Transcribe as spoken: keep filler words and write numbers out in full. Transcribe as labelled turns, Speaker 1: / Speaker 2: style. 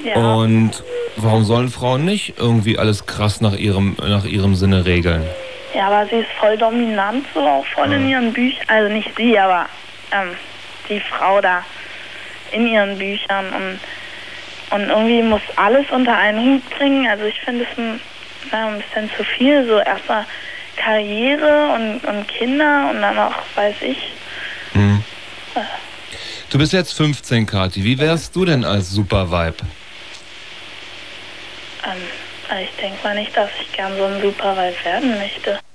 Speaker 1: Ja.
Speaker 2: Und warum sollen Frauen nicht irgendwie alles krass nach ihrem, nach ihrem Sinne regeln?
Speaker 1: Ja, aber sie ist voll dominant, so auch voll
Speaker 2: Ja.
Speaker 1: in ihren Büchern. Also nicht sie, aber ähm, die Frau da in ihren Büchern. Und, und irgendwie muss alles unter einen Hut bringen. Also ich finde es ein, na, ein bisschen zu viel. So erstmal Karriere und, und Kinder und dann auch, weiß ich.
Speaker 2: Hm. Du bist jetzt fünfzehn, Kathi. Wie wärst du denn als Supervibe?
Speaker 1: Ähm, ich denke mal nicht, dass ich gern so ein Supervibe werden möchte.